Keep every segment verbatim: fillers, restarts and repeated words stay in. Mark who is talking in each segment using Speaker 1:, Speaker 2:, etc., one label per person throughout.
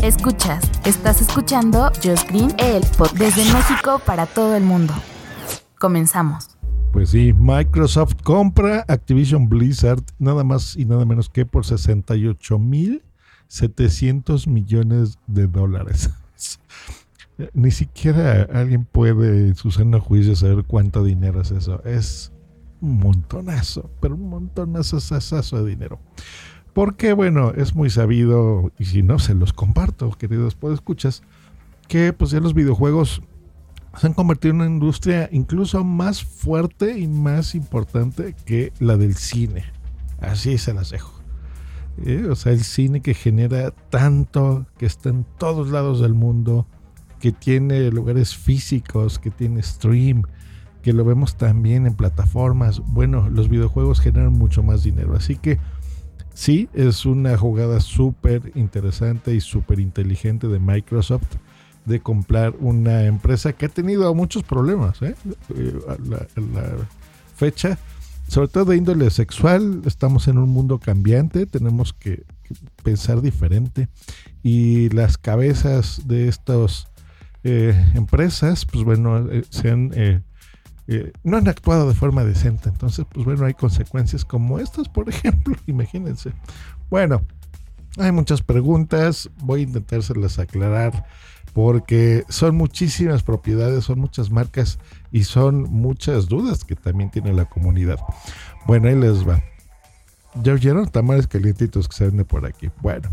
Speaker 1: Escuchas, estás escuchando Just Green, el podcast desde México para todo el mundo. Comenzamos.
Speaker 2: Pues sí, Microsoft compra Activision Blizzard nada más y nada menos que por sesenta y ocho mil setecientos millones de dólares. Ni siquiera alguien puede en su sano juicio saber cuánto dinero es eso. Es un montonazo, pero un montonazo de dinero. Porque, bueno, es muy sabido, y si no, se los comparto, queridos podescuchas, que pues ya los videojuegos se han convertido en una industria incluso más fuerte y más importante que la del cine. Así se las dejo. ¿Eh? O sea, el cine que genera tanto, que está en todos lados del mundo, que tiene lugares físicos, que tiene stream, que lo vemos también en plataformas. Bueno, los videojuegos generan mucho más dinero. Así que sí, es una jugada súper interesante y súper inteligente de Microsoft de comprar una empresa que ha tenido muchos problemas, ¿eh? A la, a la fecha, sobre todo de índole sexual. Estamos en un mundo cambiante, tenemos que, que pensar diferente, y las cabezas de estas eh, empresas, pues bueno, eh, se han, eh, eh, no han actuado de forma decente. Entonces, pues bueno, hay consecuencias como estas, por ejemplo, imagínense. Bueno, hay muchas preguntas, voy a intentárselas aclarar, porque son muchísimas propiedades, son muchas marcas y son muchas dudas que también tiene la comunidad. Bueno, ahí les va. ¿Ya oyeron? Tamales calientitos que se venden por aquí. Bueno,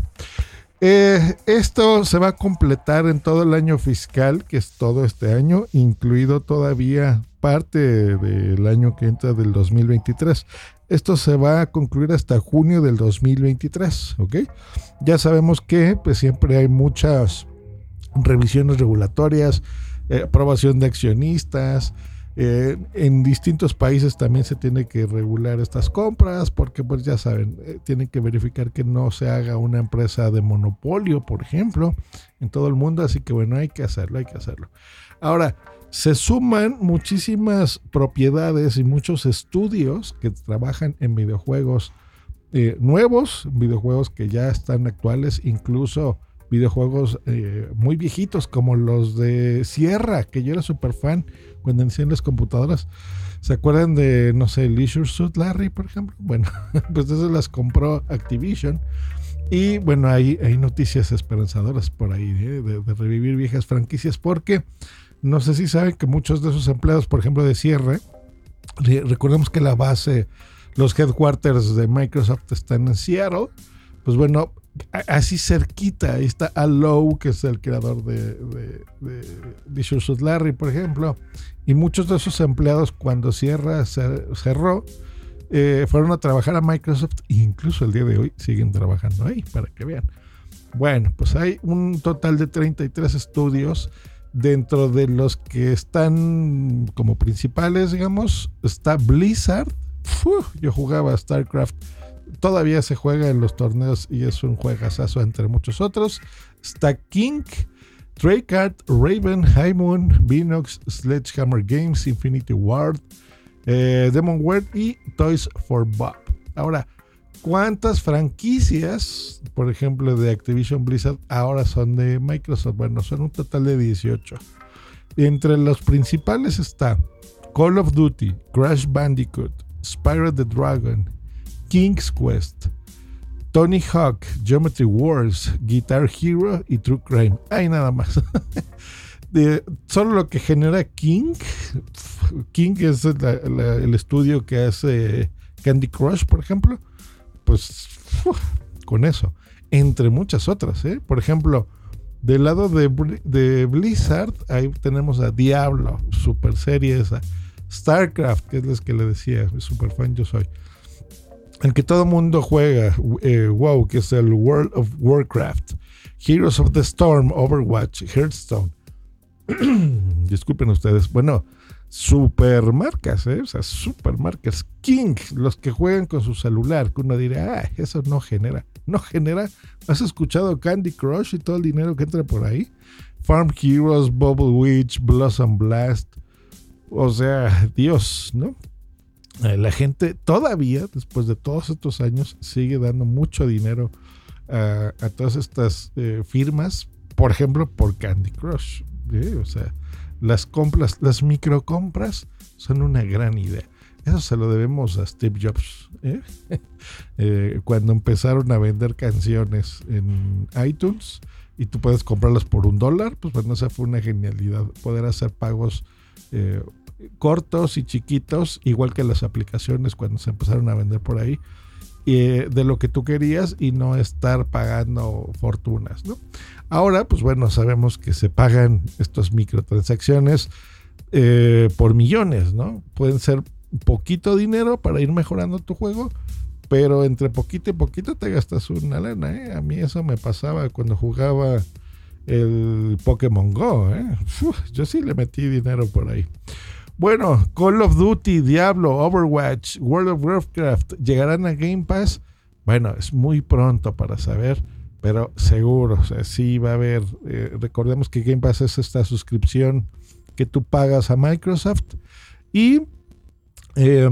Speaker 2: eh, esto se va a completar en todo el año fiscal, que es todo este año, incluido todavía parte del año que entra del dos mil veintitrés. Esto se va a concluir hasta junio del dos mil veintitrés, ¿ok? Ya sabemos que pues siempre hay muchas revisiones regulatorias, eh, aprobación de accionistas, eh, en distintos países también se tiene que regular estas compras, porque pues ya saben, eh, tienen que verificar que no se haga una empresa de monopolio, por ejemplo, en todo el mundo. Así que bueno, hay que hacerlo, hay que hacerlo. Ahora, se suman muchísimas propiedades y muchos estudios que trabajan en videojuegos eh, nuevos, videojuegos que ya están actuales, incluso videojuegos eh, muy viejitos como los de Sierra, que yo era súper fan cuando inicié en las computadoras. ¿Se acuerdan de, no sé, Leisure Suit Larry, por ejemplo? Bueno, pues esas las compró Activision. Y bueno, hay, hay noticias esperanzadoras por ahí, ¿eh? de, de revivir viejas franquicias, porque no sé si saben que muchos de esos empleados, por ejemplo, de Sierra, recordemos que la base, los headquarters de Microsoft están en Seattle. Pues bueno, así cerquita, ahí está Allow, que es el creador de, de, de Leisure Suit Larry, por ejemplo, y muchos de esos empleados, cuando Sierra cerró, eh, fueron a trabajar a Microsoft, e incluso el día de hoy siguen trabajando ahí, para que vean. Bueno, pues hay un total de treinta y tres estudios, dentro de los que están como principales, digamos, está Blizzard. Uf, yo jugaba StarCraft. Todavía se juega en los torneos y es un juegazazo entre muchos otros. Está King, Treyarch, Raven, High Moon, Vinox, Sledgehammer Games, Infinity Ward, eh, Demonware y Toys for Bob. Ahora, ¿cuántas franquicias, por ejemplo, de Activision Blizzard ahora son de Microsoft? Bueno, son un total de dieciocho. Entre los principales está Call of Duty, Crash Bandicoot, Spyro the Dragon, King's Quest, Tony Hawk, Geometry Wars, Guitar Hero y True Crime. Hay nada más. De, solo lo que genera King. King es la, la, el estudio que hace Candy Crush, por ejemplo. Pues uf, con eso, entre muchas otras, ¿eh? Por ejemplo, del lado de, de Blizzard, ahí tenemos a Diablo, super serie esa, StarCraft, que es la que le decía, super fan yo soy, el que todo mundo juega, eh, WoW, que es el World of Warcraft, Heroes of the Storm, Overwatch, Hearthstone. Disculpen ustedes, bueno, super marcas, ¿eh? O sea, super marcas. King, los que juegan con su celular, que uno dirá, ah, eso no genera, no genera. ¿Has escuchado Candy Crush y todo el dinero que entra por ahí? Farm Heroes, Bubble Witch, Blossom Blast. O sea, Dios, ¿no? La gente todavía, después de todos estos años, sigue dando mucho dinero a, a todas estas eh, firmas, por ejemplo, por Candy Crush. ¿eh? O sea, las compras, las microcompras son una gran idea. Eso se lo debemos a Steve Jobs. ¿eh? eh, cuando empezaron a vender canciones en iTunes y tú puedes comprarlas por un dólar, pues bueno, esa fue una genialidad. Poder hacer pagos eh, cortos y chiquitos, igual que las aplicaciones cuando se empezaron a vender por ahí, eh, de lo que tú querías y no estar pagando fortunas, ¿no? Ahora, pues bueno, sabemos que se pagan estas microtransacciones eh, por millones, ¿no? Pueden ser poquito dinero para ir mejorando tu juego, pero entre poquito y poquito te gastas una lana, ¿eh? A mí eso me pasaba cuando jugaba el Pokémon Go, ¿eh? Uf, yo sí le metí dinero por ahí. Bueno, Call of Duty, Diablo, Overwatch, World of Warcraft llegarán a Game Pass. Bueno, es muy pronto para saber, pero seguro, o sea, sí va a haber. Eh, recordemos que Game Pass es esta suscripción que tú pagas a Microsoft y eh,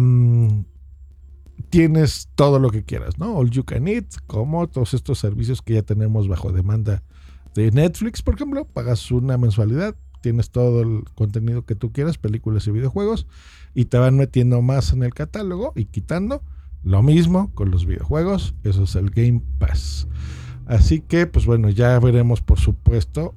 Speaker 2: tienes todo lo que quieras, ¿no? All you can eat, como todos estos servicios que ya tenemos bajo demanda de Netflix, por ejemplo. Pagas una mensualidad, tienes todo el contenido que tú quieras, películas y videojuegos, y te van metiendo más en el catálogo y quitando. Lo mismo con los videojuegos, eso es el Game Pass. Así que, pues bueno, ya veremos, por supuesto,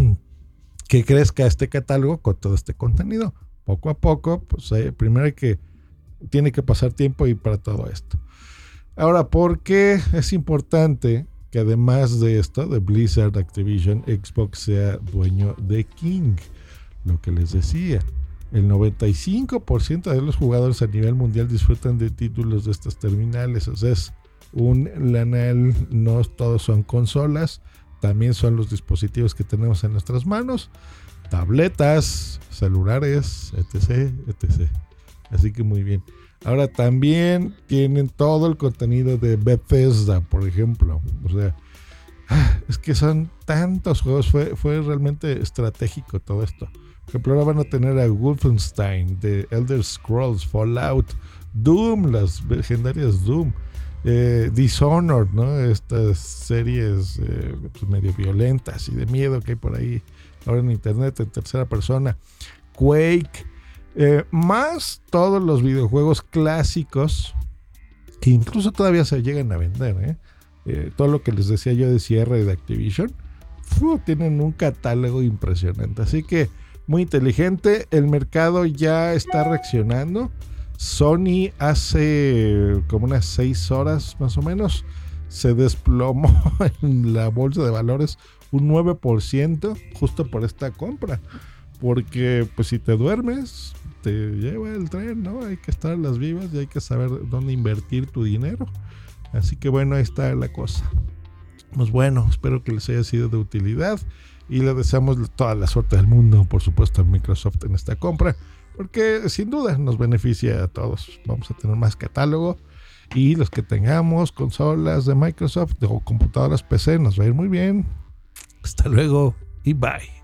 Speaker 2: que crezca este catálogo con todo este contenido. Poco a poco, pues eh, primero hay que, tiene que pasar tiempo y para todo esto. Ahora, ¿por qué es importante que además de esto, de Blizzard, Activision, Xbox sea dueño de King? Lo que les decía, el noventa y cinco por ciento de los jugadores a nivel mundial disfrutan de títulos de estas terminales. O sea, es un lanal, no todos son consolas, también son los dispositivos que tenemos en nuestras manos, tabletas, celulares, etc, etcétera. Así que muy bien. Ahora también tienen todo el contenido de Bethesda, por ejemplo. O sea, es que son tantos juegos, fue, fue realmente estratégico todo esto. Por ejemplo, ahora van a tener a Wolfenstein, The Elder Scrolls, Fallout, Doom, las legendarias Doom, eh, Dishonored, ¿no? Estas series eh, pues medio violentas y de miedo que hay por ahí ahora en internet en tercera persona, Quake, eh, más todos los videojuegos clásicos que incluso todavía se llegan a vender, ¿eh? Eh, todo lo que les decía yo de cierre de Activision, ¡fu! Tienen un catálogo impresionante, así que muy inteligente. El mercado ya está reaccionando. Sony hace como unas seis horas más o menos se desplomó en la bolsa de valores un nueve por ciento justo por esta compra, porque pues si te duermes te lleva el tren, ¿no? Hay que estar en las vivas y hay que saber dónde invertir tu dinero. Así que bueno, ahí está la cosa. Pues bueno, espero que les haya sido de utilidad y le deseamos toda la suerte del mundo, por supuesto, a Microsoft en esta compra, porque sin duda nos beneficia a todos. Vamos a tener más catálogo y los que tengamos consolas de Microsoft o computadoras P C nos va a ir muy bien. Hasta luego y bye.